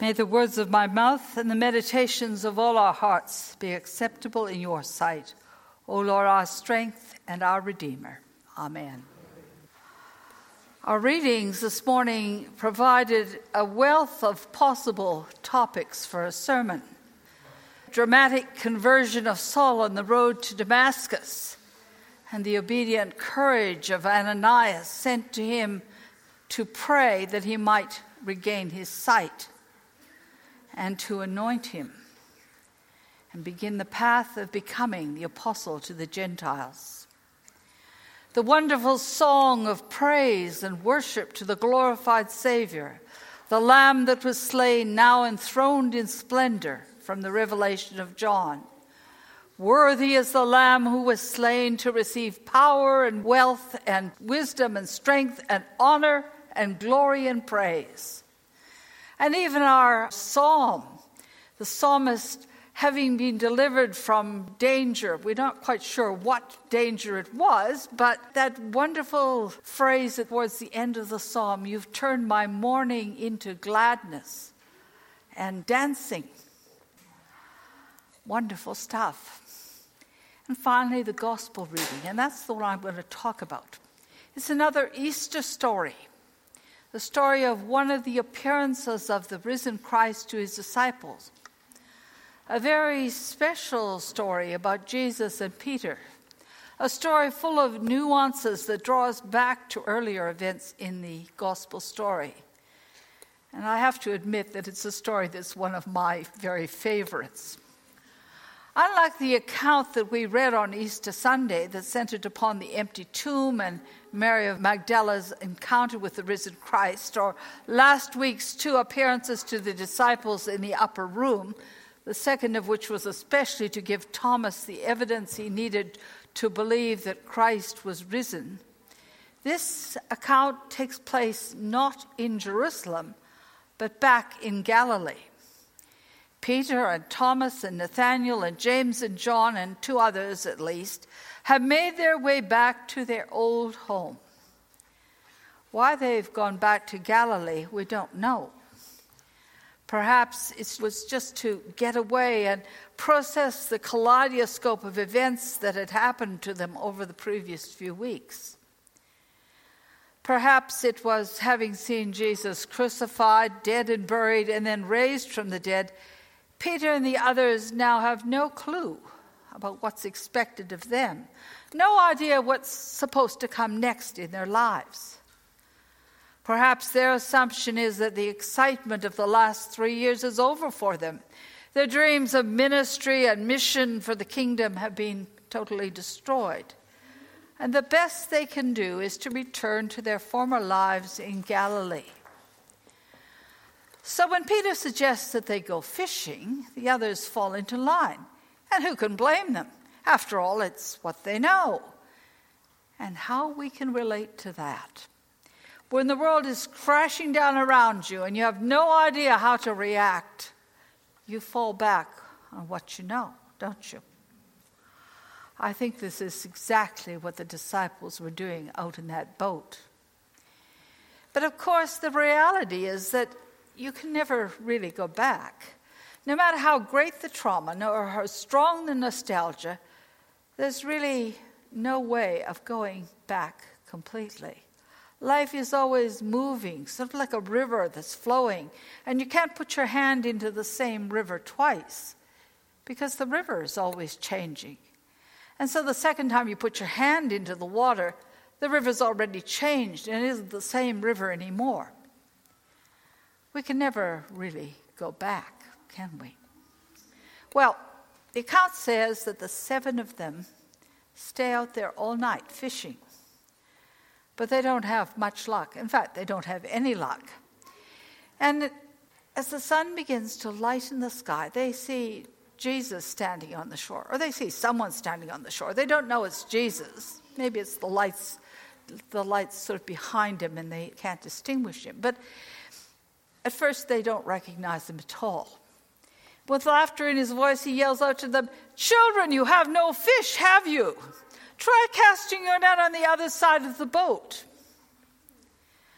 May the words of my mouth and the meditations of all our hearts be acceptable in your sight, O Lord, our strength and our Redeemer. Amen. Our readings this morning provided a wealth of possible topics for a sermon. Dramatic conversion of Saul on the road to Damascus, and the obedient courage of Ananias sent to him to pray that he might regain his sight, and to anoint him and begin the path of becoming the apostle to the Gentiles. The wonderful song of praise and worship to the glorified Savior, the Lamb that was slain, now enthroned in splendor, from the revelation of John. Worthy is the Lamb who was slain to receive power and wealth and wisdom and strength and honor and glory and praise. And even our psalm, the psalmist having been delivered from danger, we're not quite sure what danger it was, but that wonderful phrase towards the end of the psalm, you've turned my mourning into gladness and dancing. Wonderful stuff. And finally, the gospel reading, and that's the one I'm going to talk about. It's another Easter story. The story of one of the appearances of the risen Christ to his disciples. A very special story about Jesus and Peter. A story full of nuances that draws back to earlier events in the gospel story. And I have to admit that it's a story that's one of my very favorites. Unlike the account that we read on Easter Sunday that centered upon the empty tomb and Mary of Magdala's encounter with the risen Christ, or last week's two appearances to the disciples in the upper room, the second of which was especially to give Thomas the evidence he needed to believe that Christ was risen, this account takes place not in Jerusalem, but back in Galilee. Peter and Thomas and Nathanael and James and John and two others at least have made their way back to their old home. Why they've gone back to Galilee, we don't know. Perhaps it was just to get away and process the kaleidoscope of events that had happened to them over the previous few weeks. Perhaps it was having seen Jesus crucified, dead and buried, and then raised from the dead. Peter and the others now have no clue about what's expected of them. No idea what's supposed to come next in their lives. Perhaps their assumption is that the excitement of the last 3 years is over for them. Their dreams of ministry and mission for the kingdom have been totally destroyed. And the best they can do is to return to their former lives in Galilee. So when Peter suggests that they go fishing, the others fall into line. And who can blame them? After all, it's what they know. And how we can relate to that. When the world is crashing down around you and you have no idea how to react, you fall back on what you know, don't you? I think this is exactly what the disciples were doing out in that boat. But of course, the reality is that you can never really go back. No matter how great the trauma or how strong the nostalgia, there's really no way of going back completely. Life is always moving, sort of like a river that's flowing, and you can't put your hand into the same river twice because the river is always changing. And so the second time you put your hand into the water, the river's already changed and it isn't the same river anymore. We can never really go back, can we? Well, the account says that the 7 of them stay out there all night fishing. But they don't have much luck. In fact, they don't have any luck. And as the sun begins to lighten the sky, they see Jesus standing on the shore, or they see someone standing on the shore. They don't know it's Jesus. Maybe it's the lights sort of behind him and they can't distinguish him. But at first, they don't recognize him at all. With laughter in his voice, he yells out to them, "Children, you have no fish, have you? Try casting your net on the other side of the boat."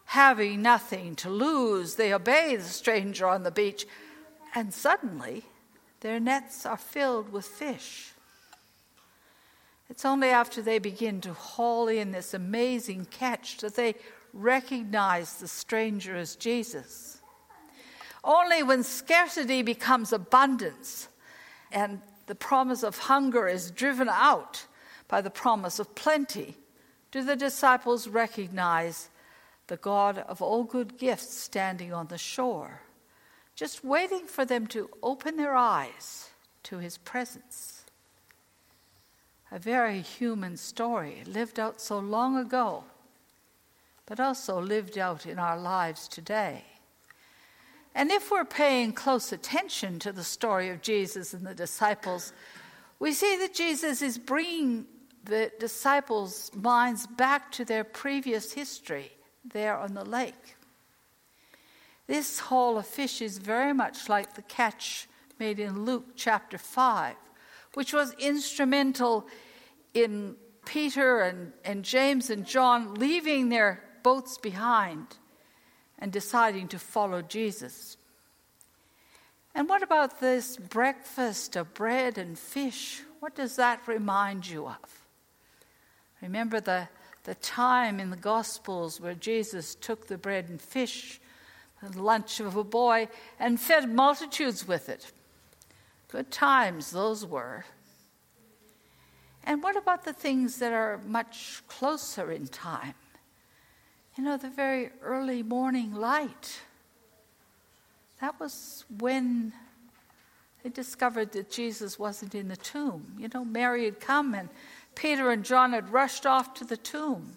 Having nothing to lose, they obey the stranger on the beach, and suddenly their nets are filled with fish. It's only after they begin to haul in this amazing catch that they recognize the stranger as Jesus. Only when scarcity becomes abundance and the promise of hunger is driven out by the promise of plenty do the disciples recognize the God of all good gifts standing on the shore, just waiting for them to open their eyes to his presence. A very human story lived out so long ago, but also lived out in our lives today. And if we're paying close attention to the story of Jesus and the disciples, we see that Jesus is bringing the disciples' minds back to their previous history there on the lake. This haul of fish is very much like the catch made in Luke chapter 5, which was instrumental in Peter and James and John leaving their boats behind and deciding to follow Jesus. And what about this breakfast of bread and fish? What does that remind you of? Remember the time in the Gospels where Jesus took the bread and fish, the lunch of a boy, and fed multitudes with it. Good times those were. And what about the things that are much closer in time? You know, the very early morning light. That was when they discovered that Jesus wasn't in the tomb. You know, Mary had come and Peter and John had rushed off to the tomb.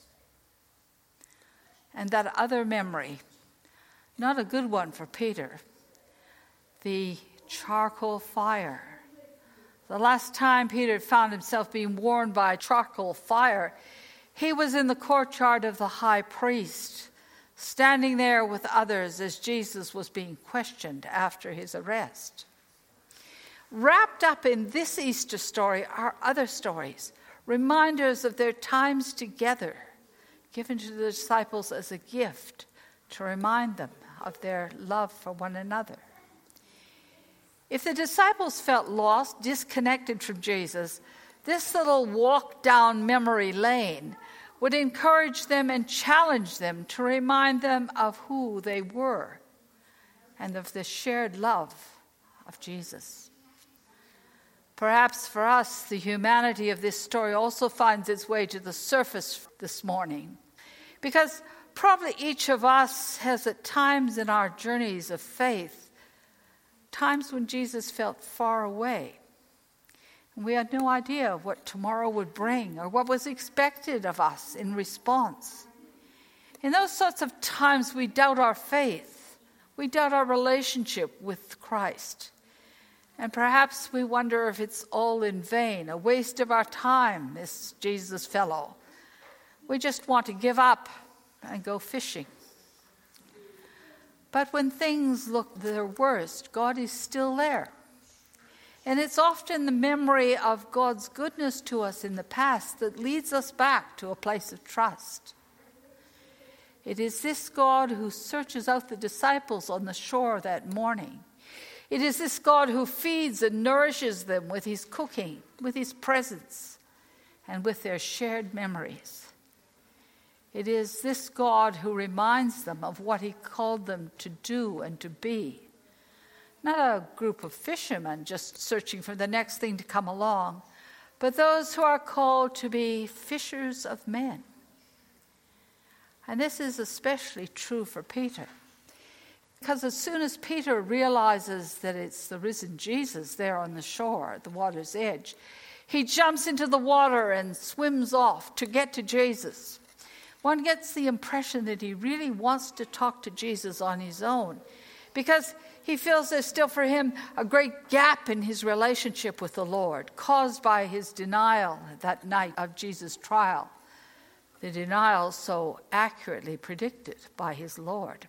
And that other memory, not a good one for Peter, the charcoal fire. The last time Peter found himself being warmed by a charcoal fire, he was in the courtyard of the high priest, standing there with others as Jesus was being questioned after his arrest. Wrapped up in this Easter story are other stories, reminders of their times together, given to the disciples as a gift to remind them of their love for one another. If the disciples felt lost, disconnected from Jesus, this little walk down memory lane would encourage them and challenge them to remind them of who they were and of the shared love of Jesus. Perhaps for us, the humanity of this story also finds its way to the surface this morning, because probably each of us has at times in our journeys of faith, times when Jesus felt far away. And we had no idea what tomorrow would bring or what was expected of us in response. In those sorts of times, we doubt our faith. We doubt our relationship with Christ. And perhaps we wonder if it's all in vain, a waste of our time, this Jesus fellow. We just want to give up and go fishing. But when things look their worst, God is still there. And it's often the memory of God's goodness to us in the past that leads us back to a place of trust. It is this God who searches out the disciples on the shore that morning. It is this God who feeds and nourishes them with his cooking, with his presence, and with their shared memories. It is this God who reminds them of what he called them to do and to be. Not a group of fishermen just searching for the next thing to come along, but those who are called to be fishers of men. And this is especially true for Peter, because as soon as Peter realizes that it's the risen Jesus there on the shore at the water's edge, he jumps into the water and swims off to get to Jesus. One gets the impression that he really wants to talk to Jesus on his own, because he feels there's still for him a great gap in his relationship with the Lord, caused by his denial that night of Jesus' trial, the denial so accurately predicted by his Lord.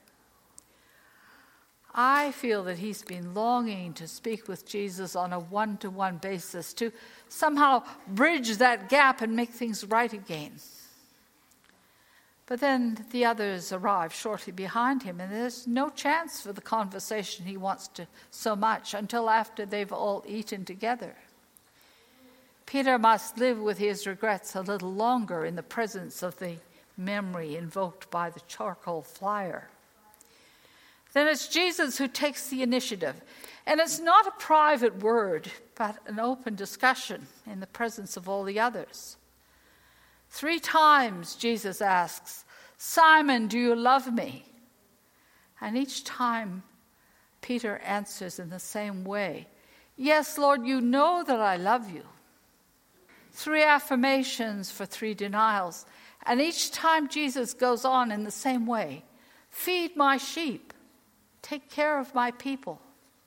I feel that he's been longing to speak with Jesus on a one-to-one basis, to somehow bridge that gap and make things right again. But then the others arrive shortly behind him, and there's no chance for the conversation he wants to so much until after they've all eaten together. Peter must live with his regrets a little longer in the presence of the memory invoked by the charcoal fire. Then it's Jesus who takes the initiative. And it's not a private word, but an open discussion in the presence of all the others. 3 times Jesus asks, "Simon, do you love me?" And each time Peter answers in the same way, "Yes, Lord, you know that I love you." 3 affirmations for 3 denials. And each time Jesus goes on in the same way, "Feed my sheep. Take care of my people."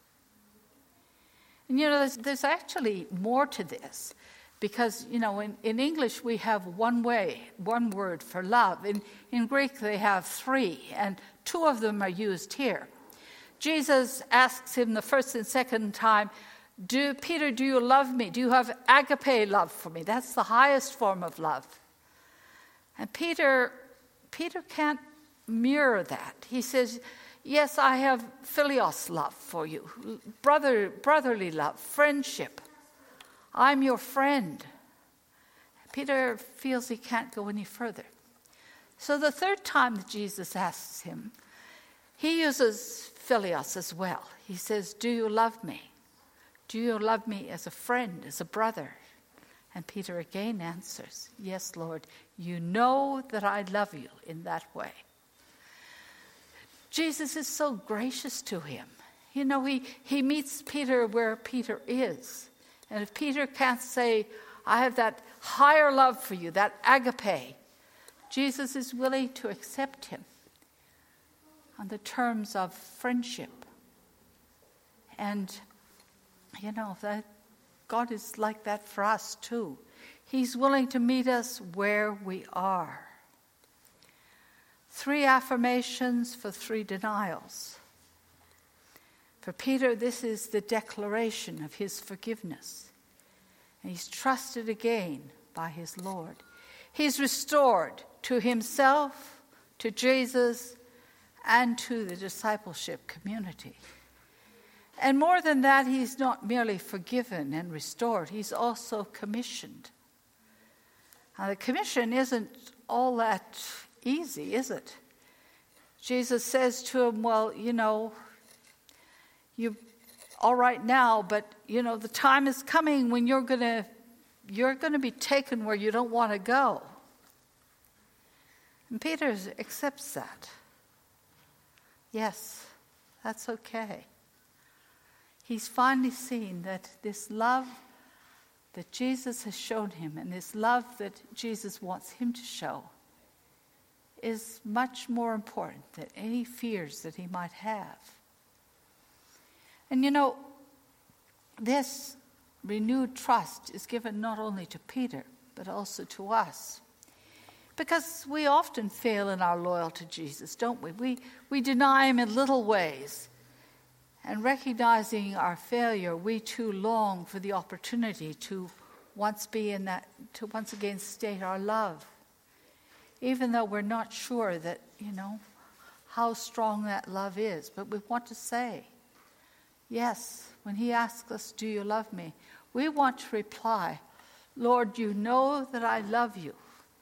And there's actually more to this, because in English we have one word for love. In Greek they have 3, and 2 of them are used here. Jesus asks him the first and second time, Peter, do you love me? Do you have agape love for me? That's the highest form of love. And Peter can't mirror that. He says, "Yes, I have philios love for you, brotherly love, friendship. I'm your friend." Peter feels he can't go any further. So the 3rd time that Jesus asks him, he uses philios as well. He says, "Do you love me? Do you love me as a friend, as a brother?" And Peter again answers, "Yes, Lord, you know that I love you," in that way. Jesus is so gracious to him. He meets Peter where Peter is. And if Peter can't say, "I have that higher love for you," that agape, Jesus is willing to accept him on the terms of friendship. And, that God is like that for us too. He's willing to meet us where we are. 3 affirmations for 3 denials. For Peter, this is the declaration of his forgiveness. And he's trusted again by his Lord. He's restored to himself, to Jesus, and to the discipleship community. And more than that, he's not merely forgiven and restored, he's also commissioned. Now, the commission isn't all that easy, is it? Jesus says to him, "Well, you're all right now, but the time is coming when you're going to be taken where you don't want to go." And Peter accepts that. Yes, that's okay. He's finally seen that this love that Jesus has shown him, and this love that Jesus wants him to show, is much more important than any fears that he might have. And this renewed trust is given not only to Peter, but also to us. Because we often fail in our loyalty to Jesus, don't we? We deny him in little ways. And recognizing our failure, we too long for the opportunity to once again state our love. Even though we're not sure that, how strong that love is. But we want to say, yes, when he asks us, "Do you love me?" we want to reply, "Lord, you know that I love you."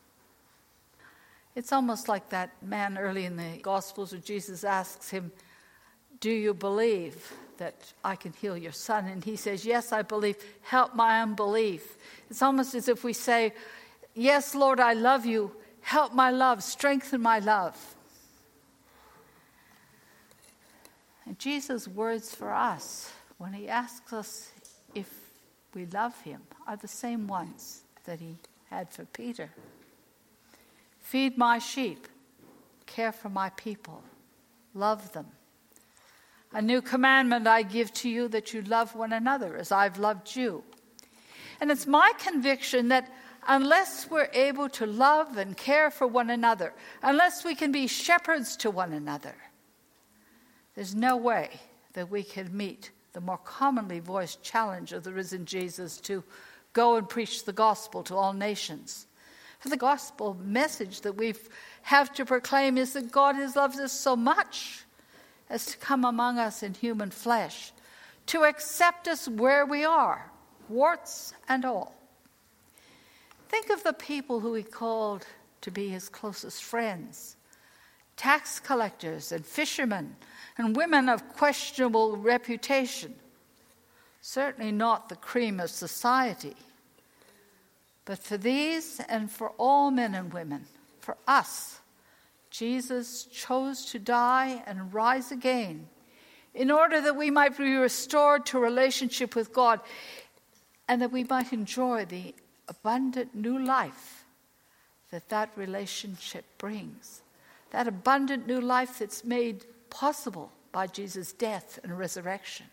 It's almost like that man early in the Gospels where Jesus asks him, "Do you believe that I can heal your son?" And he says, "Yes, I believe. Help my unbelief." It's almost as if we say, "Yes, Lord, I love you. Help my love, strengthen my love." And Jesus' words for us when he asks us if we love him are the same ones that he had for Peter. "Feed my sheep, care for my people, love them. A new commandment I give to you, that you love one another as I've loved you." And it's my conviction that unless we're able to love and care for one another, unless we can be shepherds to one another, there's no way that we can meet the more commonly voiced challenge of the risen Jesus to go and preach the gospel to all nations. The gospel message that we have to proclaim is that God has loved us so much as to come among us in human flesh, to accept us where we are, warts and all. Think of the people who he called to be his closest friends, tax collectors and fishermen and women of questionable reputation. Certainly not the cream of society. But for these and for all men and women, for us, Jesus chose to die and rise again in order that we might be restored to a relationship with God and that we might enjoy the abundant new life that relationship brings. That abundant new life that's made possible by Jesus' death and resurrection.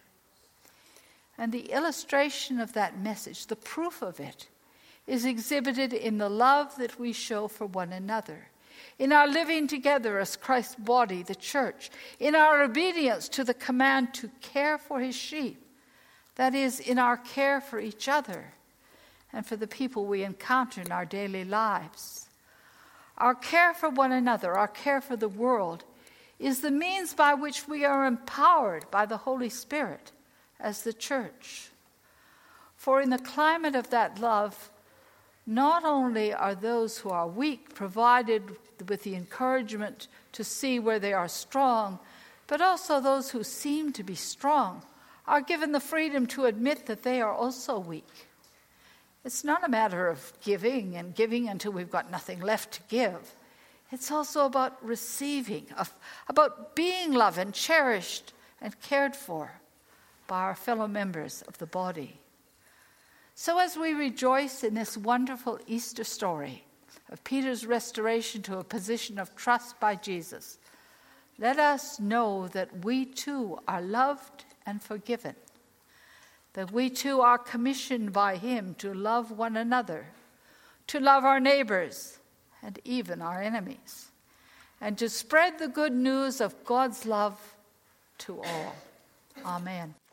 And the illustration of that message, the proof of it, is exhibited in the love that we show for one another, in our living together as Christ's body, the church, in our obedience to the command to care for his sheep, that is, in our care for each other and for the people we encounter in our daily lives. Our care for one another, our care for the world, is the means by which we are empowered by the Holy Spirit as the church. For in the climate of that love, not only are those who are weak provided with the encouragement to see where they are strong, but also those who seem to be strong are given the freedom to admit that they are also weak. It's not a matter of giving and giving until we've got nothing left to give. It's also about receiving, about being loved and cherished and cared for by our fellow members of the body. So as we rejoice in this wonderful Easter story of Peter's restoration to a position of trust by Jesus, let us know that we too are loved and forgiven, that we too are commissioned by him to love one another, to love our neighbors and even our enemies, and to spread the good news of God's love to all. Amen.